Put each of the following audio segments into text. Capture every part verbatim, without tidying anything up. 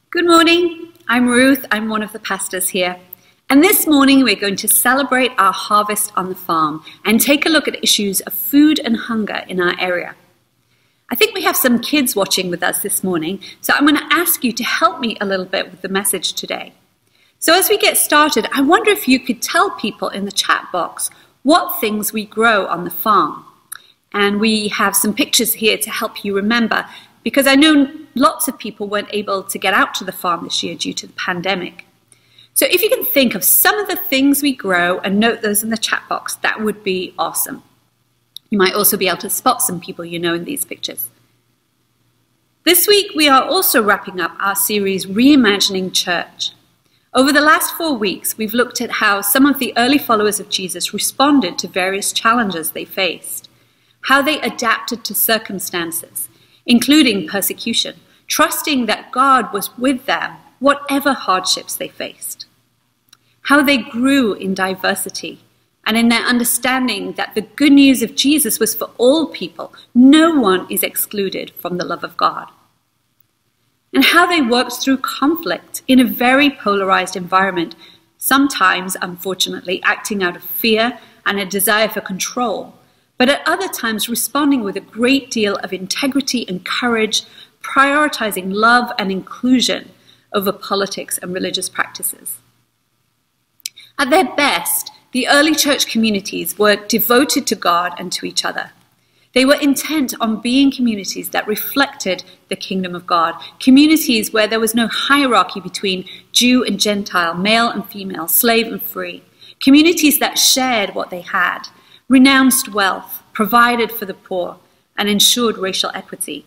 Good morning, I'm Ruth, I'm one of the pastors here. And this morning we're going to celebrate our harvest on the farm and take a look at issues of food and hunger in our area. I think we have some kids watching with us this morning, so I'm going to ask you to help me a little bit with the message today. So as we get started, I wonder if you could tell people in the chat box what things we grow on the farm. And we have some pictures here to help you remember, because I know lots of people weren't able to get out to the farm this year due to the pandemic. So if you can think of some of the things we grow and note those in the chat box, that would be awesome. You might also be able to spot some people you know in these pictures. This week we are also wrapping up our series Reimagining Church. Over the last four weeks, we've looked at how some of the early followers of Jesus responded to various challenges they faced, how they adapted to circumstances, including persecution, trusting that God was with them, whatever hardships they faced. How they grew in diversity and in their understanding that the good news of Jesus was for all people. No one is excluded from the love of God. And how they worked through conflict in a very polarized environment, sometimes, unfortunately, acting out of fear and a desire for control, but at other times responding with a great deal of integrity and courage, prioritizing love and inclusion over politics and religious practices. At their best, the early church communities were devoted to God and to each other. They were intent on being communities that reflected the kingdom of God, communities where there was no hierarchy between Jew and Gentile, male and female, slave and free, communities that shared what they had, renounced wealth, provided for the poor, and ensured racial equity.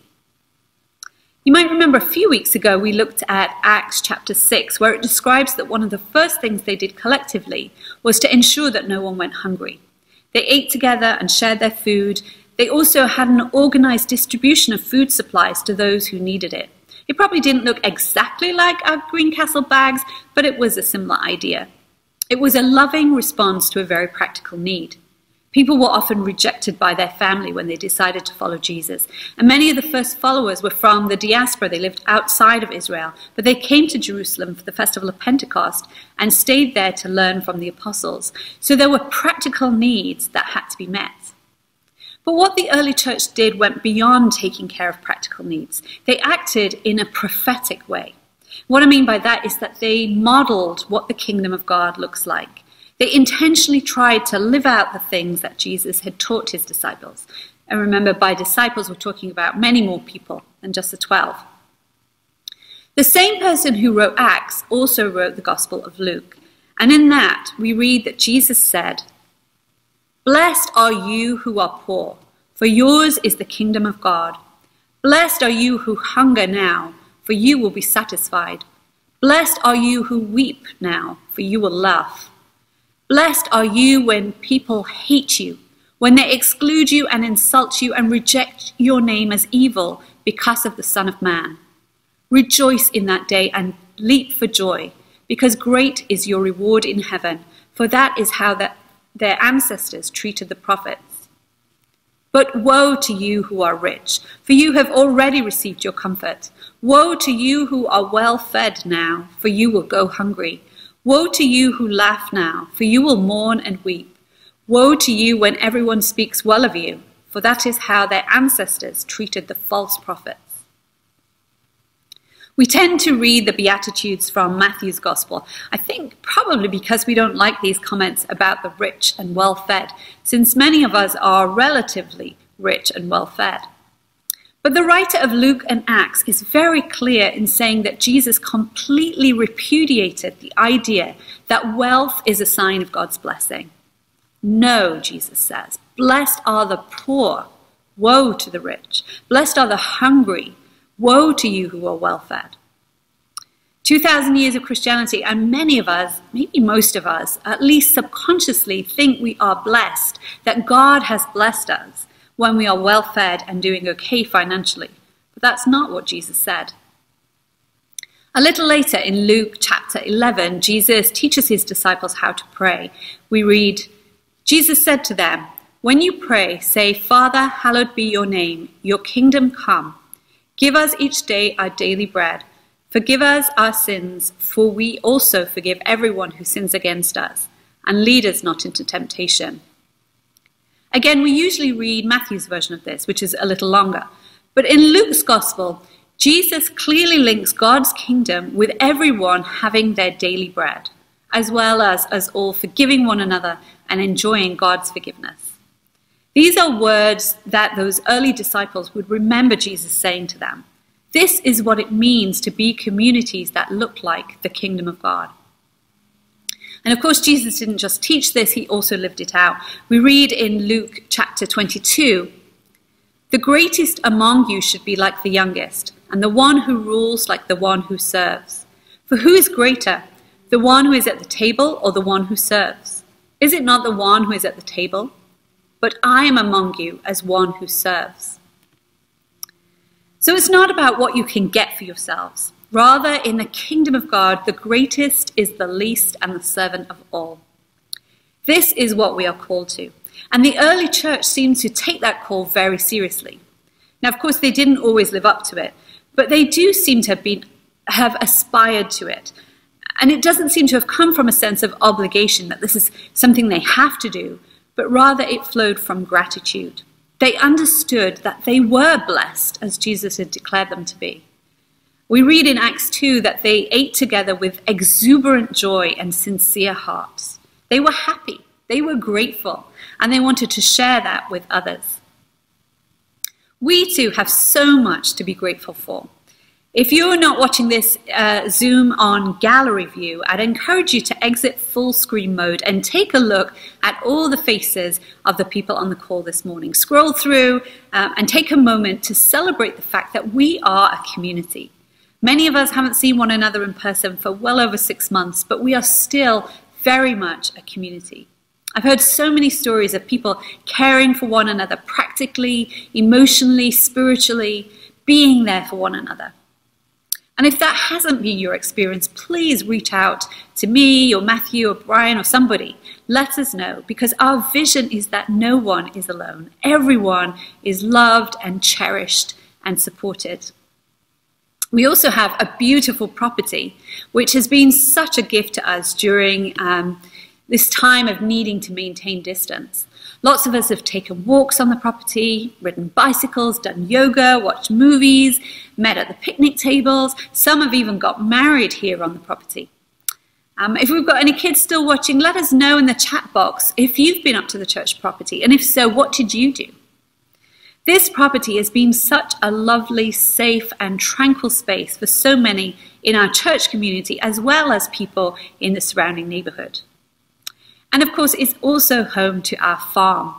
You might remember a few weeks ago we looked at Acts chapter six, where it describes that one of the first things they did collectively was to ensure that no one went hungry. They ate together and shared their food. They also had an organized distribution of food supplies to those who needed it. It probably didn't look exactly like our Greencastle bags, but it was a similar idea. It was a loving response to a very practical need. People were often rejected by their family when they decided to follow Jesus. And many of the first followers were from the diaspora. They lived outside of Israel, but they came to Jerusalem for the festival of Pentecost and stayed there to learn from the apostles. So there were practical needs that had to be met. But what the early church did went beyond taking care of practical needs. They acted in a prophetic way. What I mean by that is that they modeled what the kingdom of God looks like. They intentionally tried to live out the things that Jesus had taught his disciples. And remember, by disciples, we're talking about many more people than just the twelve. The same person who wrote Acts also wrote the Gospel of Luke. And in that, we read that Jesus said, "Blessed are you who are poor, for yours is the kingdom of God. Blessed are you who hunger now, for you will be satisfied. Blessed are you who weep now, for you will laugh. Blessed are you when people hate you, when they exclude you and insult you and reject your name as evil because of the Son of Man. Rejoice in that day and leap for joy, because great is your reward in heaven, for that is how that their ancestors treated the prophets. But woe to you who are rich, for you have already received your comfort. Woe to you who are well fed now, for you will go hungry. Woe to you who laugh now, for you will mourn and weep. Woe to you when everyone speaks well of you, for that is how their ancestors treated the false prophets." We tend to read the Beatitudes from Matthew's Gospel, I think probably because we don't like these comments about the rich and well-fed, since many of us are relatively rich and well-fed. But the writer of Luke and Acts is very clear in saying that Jesus completely repudiated the idea that wealth is a sign of God's blessing. No, Jesus says, blessed are the poor, woe to the rich. Blessed are the hungry, woe to you who are well-fed. two thousand years of Christianity, and many of us, maybe most of us, at least subconsciously think we are blessed, that God has blessed us when we are well-fed and doing okay financially. But that's not what Jesus said. A little later in Luke chapter eleven, Jesus teaches his disciples how to pray. We read, Jesus said to them, "When you pray, say, 'Father, hallowed be your name, your kingdom come. Give us each day our daily bread. Forgive us our sins, for we also forgive everyone who sins against us, and lead us not into temptation." Again, we usually read Matthew's version of this, which is a little longer. But in Luke's gospel, Jesus clearly links God's kingdom with everyone having their daily bread, as well as us all forgiving one another and enjoying God's forgiveness. These are words that those early disciples would remember Jesus saying to them. This is what it means to be communities that look like the kingdom of God. And of course, Jesus didn't just teach this, he also lived it out. We read in Luke chapter twenty-two, "The greatest among you should be like the youngest, and the one who rules like the one who serves. For who is greater, the one who is at the table or the one who serves? Is it not the one who is at the table? But I am among you as one who serves." So it's not about what you can get for yourselves. Rather, in the kingdom of God, the greatest is the least and the servant of all. This is what we are called to. And the early church seemed to take that call very seriously. Now, of course, they didn't always live up to it, but they do seem to have been, have aspired to it. And it doesn't seem to have come from a sense of obligation that this is something they have to do, but rather it flowed from gratitude. They understood that they were blessed as Jesus had declared them to be. We read in Acts two that they ate together with exuberant joy and sincere hearts. They were happy, they were grateful, and they wanted to share that with others. We too have so much to be grateful for. If you're not watching this uh, Zoom on gallery view, I'd encourage you to exit full screen mode and take a look at all the faces of the people on the call this morning. Scroll through um, and take a moment to celebrate the fact that we are a community. Many of us haven't seen one another in person for well over six months, but we are still very much a community. I've heard so many stories of people caring for one another practically, emotionally, spiritually, being there for one another. And if that hasn't been your experience, please reach out to me or Matthew or Brian or somebody. Let us know, because our vision is that no one is alone. Everyone is loved and cherished and supported. We also have a beautiful property, which has been such a gift to us during um, this time of needing to maintain distance. Lots of us have taken walks on the property, ridden bicycles, done yoga, watched movies, met at the picnic tables. Some have even got married here on the property. Um, if we've got any kids still watching, let us know in the chat box if you've been up to the church property, and if so, what did you do? This property has been such a lovely, safe and tranquil space for so many in our church community, as well as people in the surrounding neighborhood. And of course, it's also home to our farm.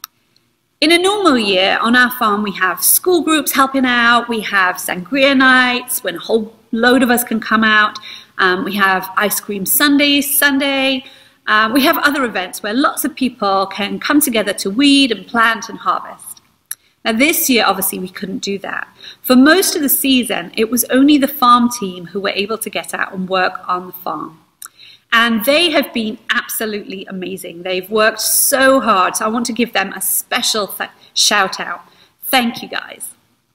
In a normal year, on our farm, we have school groups helping out, we have sangria nights when a whole load of us can come out, um, we have ice cream Sundays, Sunday, uh, we have other events where lots of people can come together to weed and plant and harvest. Now this year, obviously, we couldn't do that. For most of the season, it was only the farm team who were able to get out and work on the farm. And they have been absolutely amazing. They've worked so hard. So I want to give them a special th- shout out. Thank you, guys.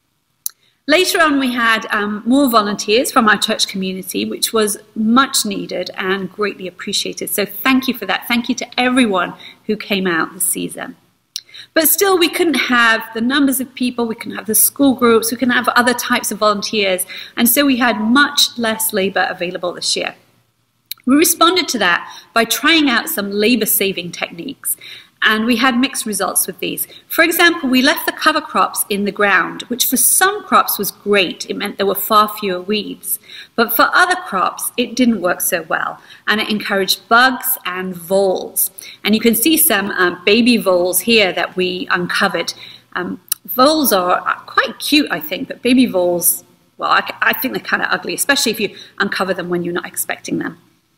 Later on, we had um, more volunteers from our church community, which was much needed and greatly appreciated. So thank you for that. Thank you to everyone who came out this season. But still, we couldn't have the numbers of people, we couldn't have the school groups, we couldn't have other types of volunteers. And so we had much less labor available this year. We responded to that by trying out some labor-saving techniques, and we had mixed results with these. For example, we left the cover crops in the ground, which for some crops was great. It meant there were far fewer weeds. But for other crops, it didn't work so well, and it encouraged bugs and voles. And you can see some um, baby voles here that we uncovered. Um, voles are quite cute, I think, but baby voles, well, I, I think they're kind of ugly, especially if you uncover them when you're not expecting them.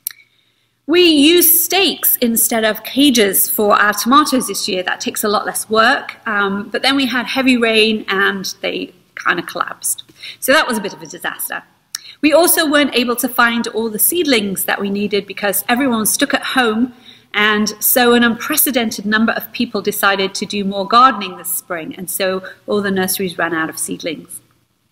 We used stakes instead of cages for our tomatoes this year. That takes a lot less work, um, but then we had heavy rain and they kind of collapsed. So that was a bit of a disaster. We also weren't able to find all the seedlings that we needed because everyone was stuck at home, and so an unprecedented number of people decided to do more gardening this spring, and so all the nurseries ran out of seedlings.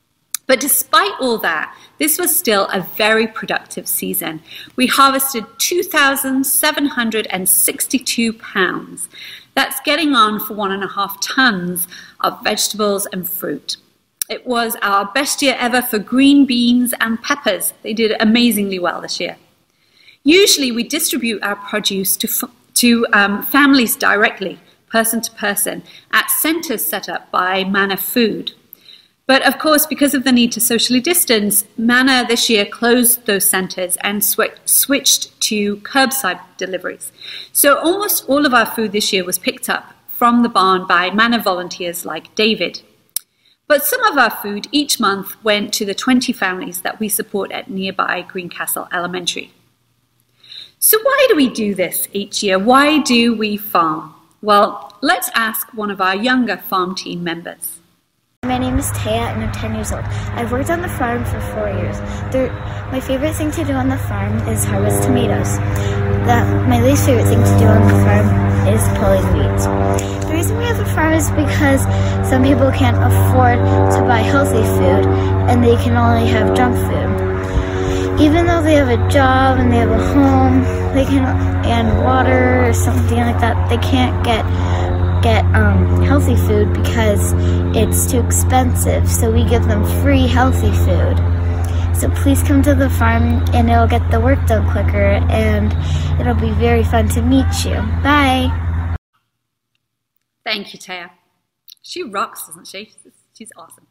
But despite all that, this was still a very productive season. We harvested two thousand seven hundred sixty-two pounds. That's getting on for one and a half tons of vegetables and fruit. It was our best year ever for green beans and peppers. They did amazingly well this year. Usually we distribute our produce to, to um, families directly, person to person, at centres set up by Manna Food. But of course, because of the need to socially distance, Manna this year closed those centres and sw- switched to curbside deliveries. So almost all of our food this year was picked up from the barn by Manna volunteers like David. But some of our food each month went to the twenty families that we support at nearby Greencastle Elementary. So why do we do this each year? Why do we farm? Well, let's ask one of our younger farm team members. My name is Taya and I'm ten years old. I've worked on the farm for four years. There, my favorite thing to do on the farm is harvest tomatoes. The, my least favorite thing to do on the farm is pulling weeds. The reason we have a farm is because some people can't afford to buy healthy food and they can only have junk food. Even though they have a job and they have a home, they can and water or something like that, they can't get get um, healthy food because it's too expensive, so we give them free healthy food. So please come to the farm and it'll get the work done quicker and it'll be very fun to meet you. Bye! Thank you, Taya. She rocks, doesn't she? She's awesome.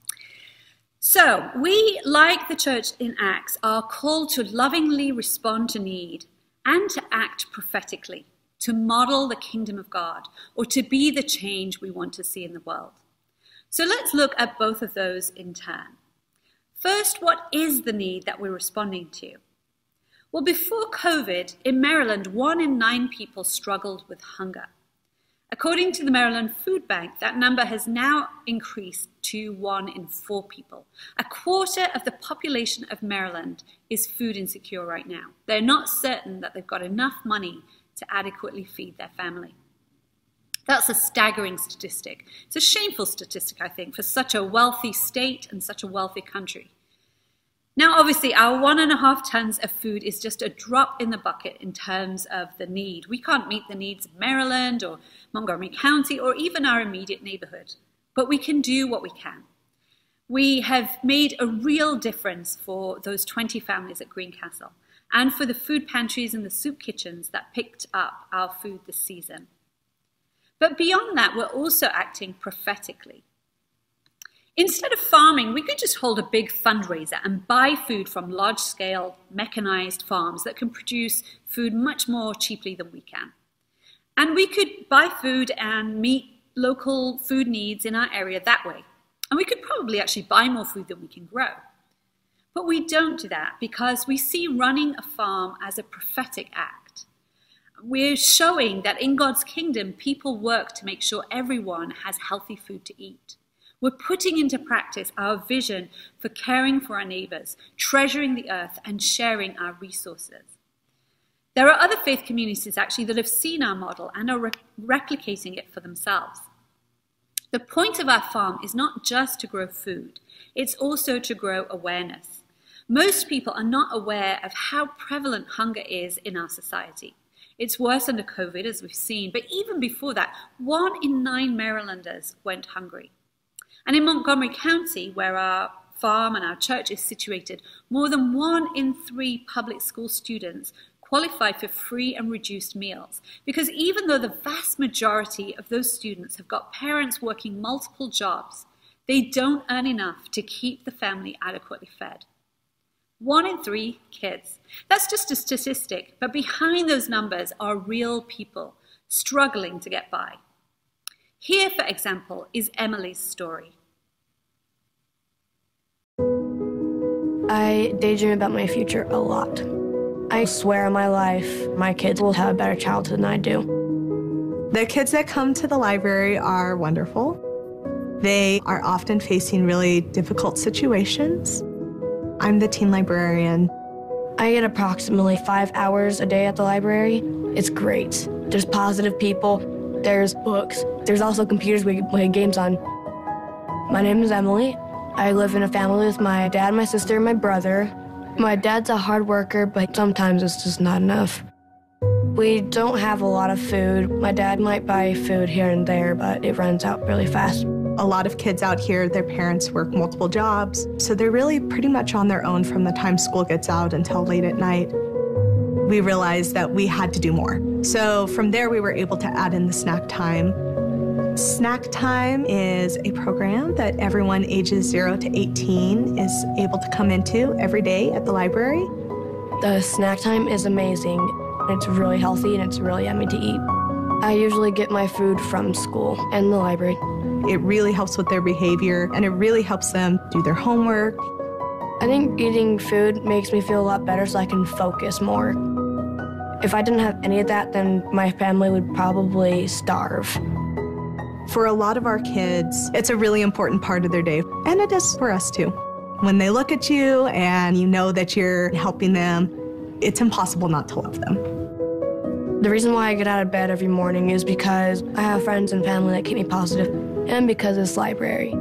So we, like the church in Acts, are called to lovingly respond to need and to act prophetically, to model the kingdom of God, or to be the change we want to see in the world. So let's look at both of those in turn. First, what is the need that we're responding to? Well, before COVID, in Maryland, one in nine people struggled with hunger. According to the Maryland Food Bank, that number has now increased to one in four people. A quarter of the population of Maryland is food insecure right now. They're not certain that they've got enough money to adequately feed their family. That's a staggering statistic. It's a shameful statistic, I think, for such a wealthy state and such a wealthy country. Now, obviously, our one and a half tons of food is just a drop in the bucket in terms of the need. We can't meet the needs of Maryland or Montgomery County or even our immediate neighborhood, but we can do what we can. We have made a real difference for those twenty families at Greencastle, and for the food pantries and the soup kitchens that picked up our food this season. But beyond that, we're also acting prophetically. Instead of farming, we could just hold a big fundraiser and buy food from large-scale mechanized farms that can produce food much more cheaply than we can. And we could buy food and meet local food needs in our area that way. And we could probably actually buy more food than we can grow. But we don't do that because we see running a farm as a prophetic act. We're showing that in God's kingdom, people work to make sure everyone has healthy food to eat. We're putting into practice our vision for caring for our neighbors, treasuring the earth, and sharing our resources. There are other faith communities actually that have seen our model and are re- replicating it for themselves. The point of our farm is not just to grow food, it's also to grow awareness. Most people are not aware of how prevalent hunger is in our society. It's worse under COVID, as we've seen, but even before that, one in nine Marylanders went hungry. And in Montgomery County, where our farm and our church is situated, more than one in three public school students qualify for free and reduced meals. Because even though the vast majority of those students have got parents working multiple jobs, they don't earn enough to keep the family adequately fed. One in three kids. That's just a statistic, but behind those numbers are real people struggling to get by. Here, for example, is Emily's story. I daydream about my future a lot. I swear on my life, my kids will have a better childhood than I do. The kids that come to the library are wonderful. They are often facing really difficult situations. I'm the teen librarian. I get approximately five hours a day at the library. It's great. There's positive people, there's books, there's also computers we can play games on. My name is Emily. I live in a family with my dad, my sister, and my brother. My dad's a hard worker, but sometimes it's just not enough. We don't have a lot of food. My dad might buy food here and there, but it runs out really fast. A lot of kids out here, their parents work multiple jobs, so they're really pretty much on their own from the time school gets out until late at night. We realized that we had to do more. So from there, we were able to add in the snack time. Snack Time is a program that everyone ages zero to eighteen is able to come into every day at the library. The snack time is amazing. It's really healthy and it's really yummy to eat. I usually get my food from school and the library. It really helps with their behavior and it really helps them do their homework. I think eating food makes me feel a lot better so I can focus more. If I didn't have any of that, then my family would probably starve. For a lot of our kids, it's a really important part of their day, and it is for us too. When they look at you and you know that you're helping them, it's impossible not to love them. The reason why I get out of bed every morning is because I have friends and family that keep me positive, and because it's library.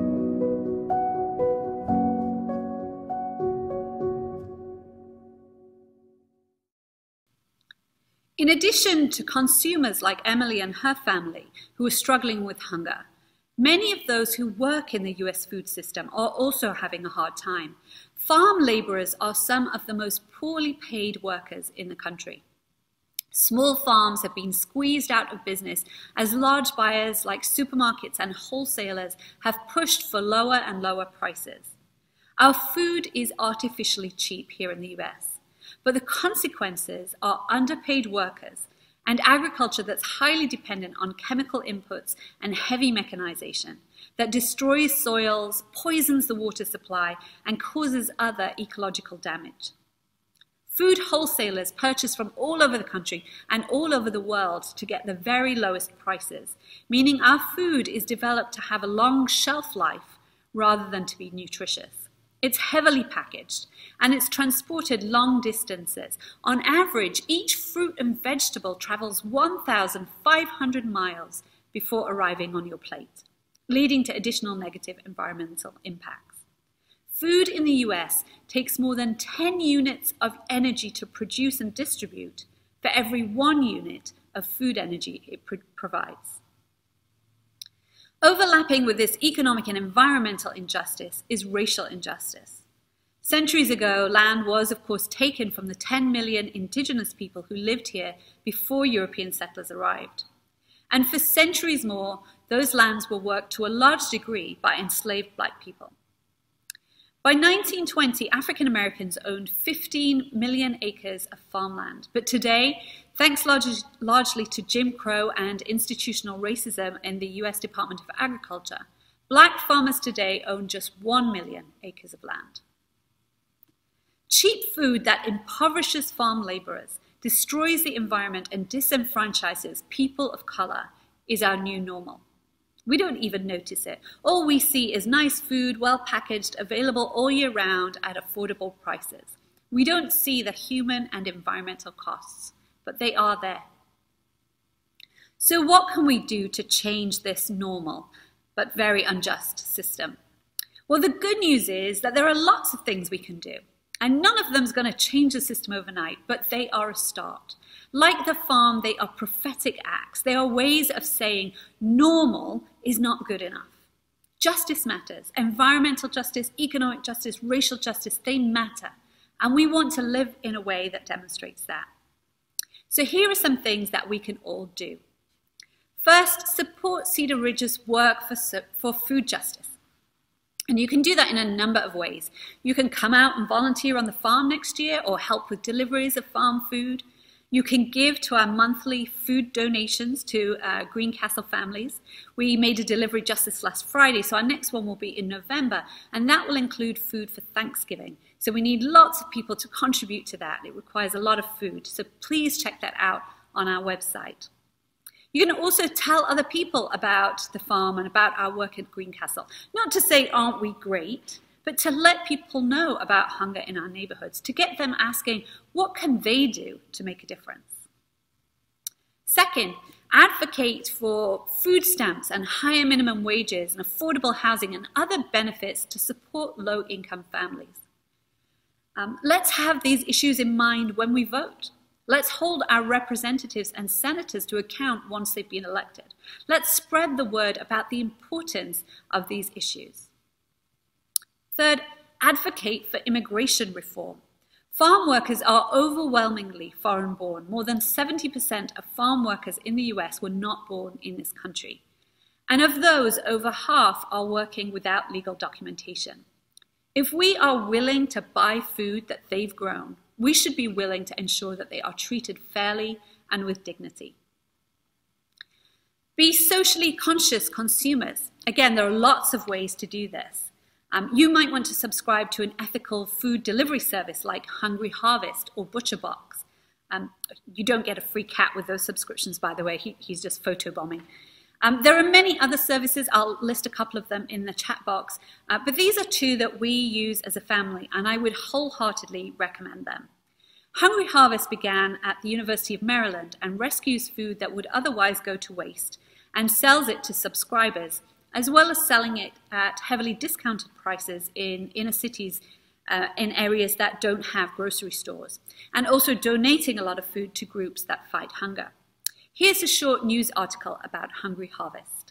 In addition to consumers like Emily and her family who are struggling with hunger, many of those who work in the U S food system are also having a hard time. Farm laborers are some of the most poorly paid workers in the country. Small farms have been squeezed out of business as large buyers like supermarkets and wholesalers have pushed for lower and lower prices. Our food is artificially cheap here in the U S. But the consequences are underpaid workers and agriculture that's highly dependent on chemical inputs and heavy mechanization that destroys soils, poisons the water supply, and causes other ecological damage. Food wholesalers purchase from all over the country and all over the world to get the very lowest prices, meaning our food is developed to have a long shelf life rather than to be nutritious. It's heavily packaged and it's transported long distances. On average, each fruit and vegetable travels one thousand five hundred miles before arriving on your plate, leading to additional negative environmental impacts. Food in the U S takes more than ten units of energy to produce and distribute for every one unit of food energy it pro- provides. Overlapping with this economic and environmental injustice is racial injustice. Centuries ago, land was, of course, taken from the ten million indigenous people who lived here before European settlers arrived. And for centuries more, those lands were worked to a large degree by enslaved black people. By nineteen twenty, African Americans owned fifteen million acres of farmland. But today, thanks largely, largely to Jim Crow and institutional racism in the U S Department of Agriculture, black farmers today own just one million acres of land. Cheap food that impoverishes farm laborers, destroys the environment, and disenfranchises people of color is our new normal. We don't even notice it. All we see is nice food, well packaged, available all year round at affordable prices. We don't see the human and environmental costs, but they are there. So what can we do to change this normal but very unjust system? Well, the good news is that there are lots of things we can do, and none of them is going to change the system overnight, but they are a start. Like the farm, they are prophetic acts. They are ways of saying normal is not good enough. Justice matters. Environmental justice, economic justice, racial justice, they matter. And we want to live in a way that demonstrates that. So here are some things that we can all do. First, support Cedar Ridge's work for, for food justice. And you can do that in a number of ways. You can come out and volunteer on the farm next year or help with deliveries of farm food. You can give to our monthly food donations to uh, Greencastle families. We made a delivery just this last Friday, so our next one will be in November, and that will include food for Thanksgiving. So we need lots of people to contribute to that. It requires a lot of food, so please check that out on our website. You can also tell other people about the farm and about our work at Greencastle. Not to say, aren't we great? But to let people know about hunger in our neighborhoods, to get them asking, what can they do to make a difference? Second, advocate for food stamps and higher minimum wages and affordable housing and other benefits to support low-income families. Um, let's have these issues in mind when we vote. Let's hold our representatives and senators to account once they've been elected. Let's spread the word about the importance of these issues. Third, advocate for immigration reform. Farm workers are overwhelmingly foreign-born. More than seventy percent of farm workers in the U S were not born in this country. And of those, over half are working without legal documentation. If we are willing to buy food that they've grown, we should be willing to ensure that they are treated fairly and with dignity. Be socially conscious consumers. Again, there are lots of ways to do this. Um, you might want to subscribe to an ethical food delivery service like Hungry Harvest or ButcherBox. Um, you don't get a free cat with those subscriptions, by the way. He, he's just photobombing. Um, there are many other services. I'll list a couple of them in the chat box. Uh, but these are two that we use as a family, and I would wholeheartedly recommend them. Hungry Harvest began at the University of Maryland and rescues food that would otherwise go to waste and sells it to subscribers, as well as selling it at heavily discounted prices in inner cities uh, in areas that don't have grocery stores, and also donating a lot of food to groups that fight hunger. Here's a short news article about Hungry Harvest.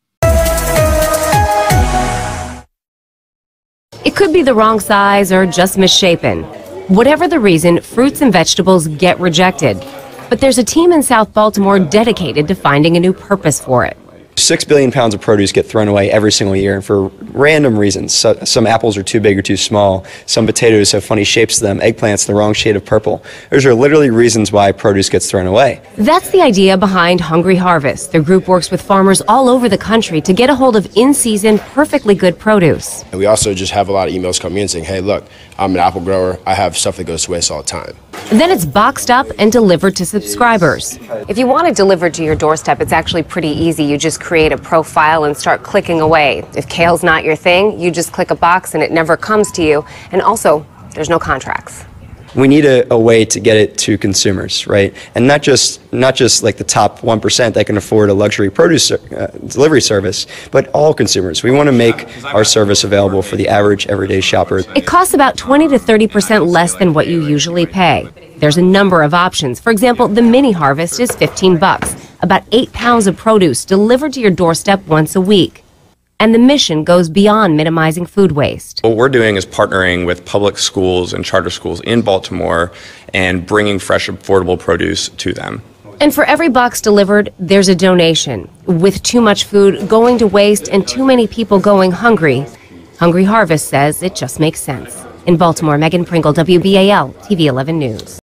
It could be the wrong size or just misshapen. Whatever the reason, fruits and vegetables get rejected. But there's a team in South Baltimore dedicated to finding a new purpose for it. Six billion pounds of produce get thrown away every single year for random reasons. So, some apples are too big or too small. Some potatoes have funny shapes to them. Eggplants the wrong shade of purple. Those are literally reasons why produce gets thrown away. That's the idea behind Hungry Harvest. Their group works with farmers all over the country to get a hold of in-season, perfectly good produce. And we also just have a lot of emails coming in saying, hey, look, I'm an apple grower. I have stuff that goes to waste all the time. Then it's boxed up and delivered to subscribers. If you want it delivered to your doorstep, it's actually pretty easy. You just create a profile and start clicking away. If kale's not your thing, you just click a box and it never comes to you. And also, there's no contracts. We need a, a way to get it to consumers, right? And not just not just like the top one percent that can afford a luxury produce uh, delivery service, but all consumers. We want to make our service available for the average everyday shopper. It costs about twenty to thirty percent less than what you usually pay. There's a number of options. For example, the mini harvest is fifteen bucks, about eight pounds of produce delivered to your doorstep once a week. And the mission goes beyond minimizing food waste. What we're doing is partnering with public schools and charter schools in Baltimore and bringing fresh, affordable produce to them. And for every box delivered, there's a donation. With too much food going to waste and too many people going hungry, Hungry Harvest says it just makes sense. In Baltimore, Megan Pringle, W B A L, T V eleven News.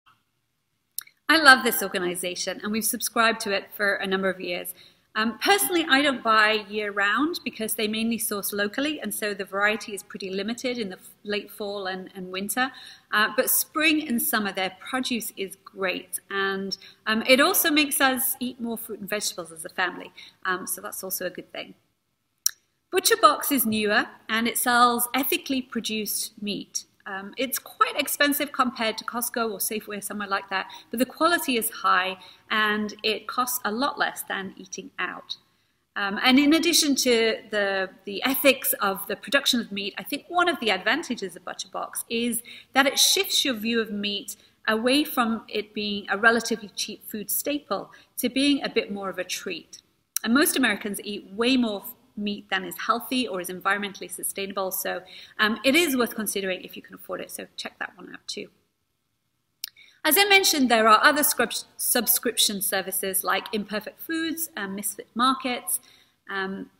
I love this organization, and we've subscribed to it for a number of years. Um, personally, I don't buy year-round because they mainly source locally, and so the variety is pretty limited in the late fall and, and winter. Uh, but spring and summer, their produce is great, and um, it also makes us eat more fruit and vegetables as a family, um, so that's also a good thing. ButcherBox is newer, and it sells ethically produced meat. Um, it's quite expensive compared to Costco or Safeway or somewhere like that, but the quality is high and it costs a lot less than eating out. Um, and in addition to the, the ethics of the production of meat, I think one of the advantages of ButcherBox is that it shifts your view of meat away from it being a relatively cheap food staple to being a bit more of a treat. And most Americans eat way more meat than is healthy or is environmentally sustainable, so um, it is worth considering if you can afford it, so check that one out too. As I mentioned, there are other subscription services like Imperfect Foods and Misfit Markets, um,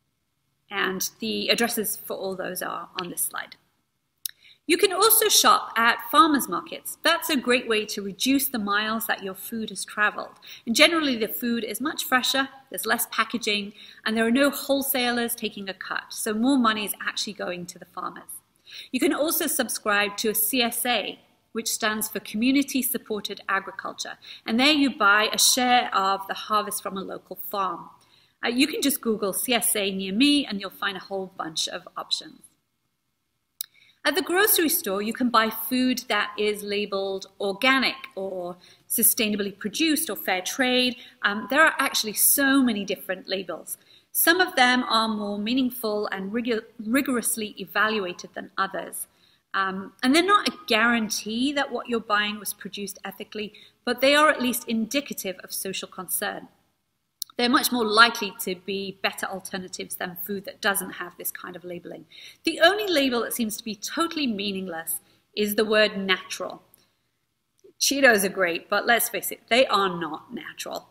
and the addresses for all those are on this slide. You can also shop at farmers markets. That's a great way to reduce the miles that your food has traveled. And generally the food is much fresher, there's less packaging, and there are no wholesalers taking a cut. So more money is actually going to the farmers. You can also subscribe to a C S A, which stands for Community Supported Agriculture. And there you buy a share of the harvest from a local farm. Uh, you can just Google C S A near me and you'll find a whole bunch of options. At the grocery store, you can buy food that is labeled organic or sustainably produced or fair trade. Um, there are actually so many different labels. Some of them are more meaningful and rig- rigorously evaluated than others. Um, and they're not a guarantee that what you're buying was produced ethically, but they are at least indicative of social concern. They're much more likely to be better alternatives than food that doesn't have this kind of labeling. The only label that seems to be totally meaningless is the word natural. Cheetos are great, but let's face it, they are not natural.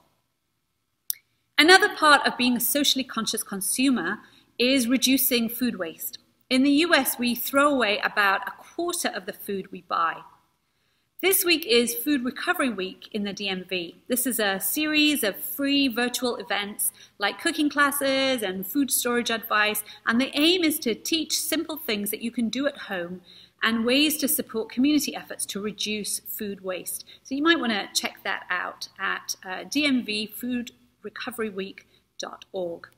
Another part of being a socially conscious consumer is reducing food waste. In the U S, we throw away about a quarter of the food we buy. This week is Food Recovery Week in the D M V. This is a series of free virtual events like cooking classes and food storage advice, and the aim is to teach simple things that you can do at home and ways to support community efforts to reduce food waste. So you might want to check that out at uh, d m v food recovery week dot org.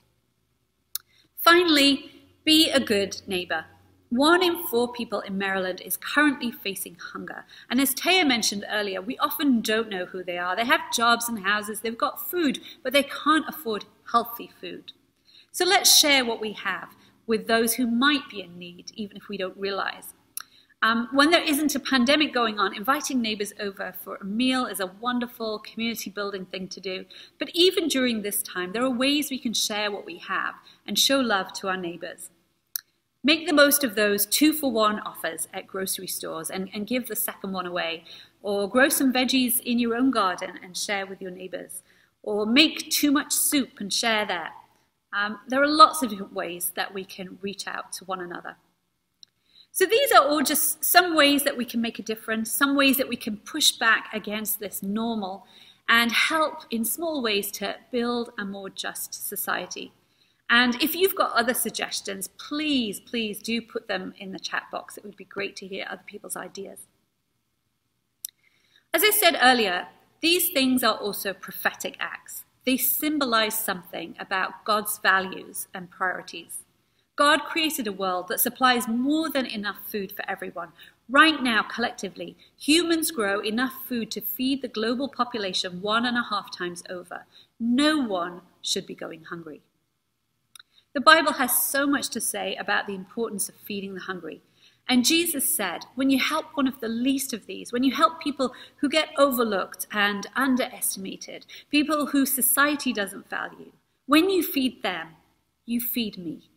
Finally, be a good neighbor. One in four people in Maryland is currently facing hunger. And as Taya mentioned earlier, we often don't know who they are. They have jobs and houses, they've got food, but they can't afford healthy food. So let's share what we have with those who might be in need, even if we don't realize. Um, when there isn't a pandemic going on, inviting neighbors over for a meal is a wonderful community building thing to do. But even during this time, there are ways we can share what we have and show love to our neighbors. Make the most of those two-for-one offers at grocery stores and, and give the second one away. Or grow some veggies in your own garden and share with your neighbors. Or make too much soup and share that. Um, there are lots of different ways that we can reach out to one another. So these are all just some ways that we can make a difference, some ways that we can push back against this normal and help in small ways to build a more just society. And if you've got other suggestions, please, please do put them in the chat box. It would be great to hear other people's ideas. As I said earlier, these things are also prophetic acts. They symbolize something about God's values and priorities. God created a world that supplies more than enough food for everyone. Right now, collectively, humans grow enough food to feed the global population one and a half times over. No one should be going hungry. The Bible has so much to say about the importance of feeding the hungry. And Jesus said, when you help one of the least of these, when you help people who get overlooked and underestimated, people who society doesn't value, when you feed them, you feed me.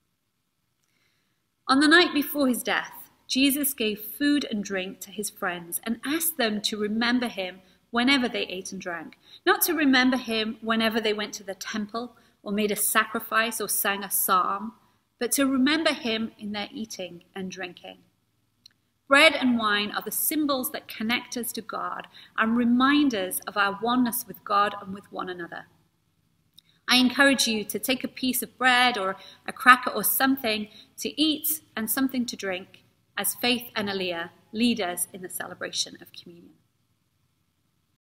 On the night before his death, Jesus gave food and drink to his friends and asked them to remember him whenever they ate and drank, not to remember him whenever they went to the temple or made a sacrifice or sang a psalm, but to remember him in their eating and drinking. Bread and wine are the symbols that connect us to God and reminders of our oneness with God and with one another. I encourage you to take a piece of bread or a cracker or something to eat and something to drink as Faith and Aaliyah lead us in the celebration of communion.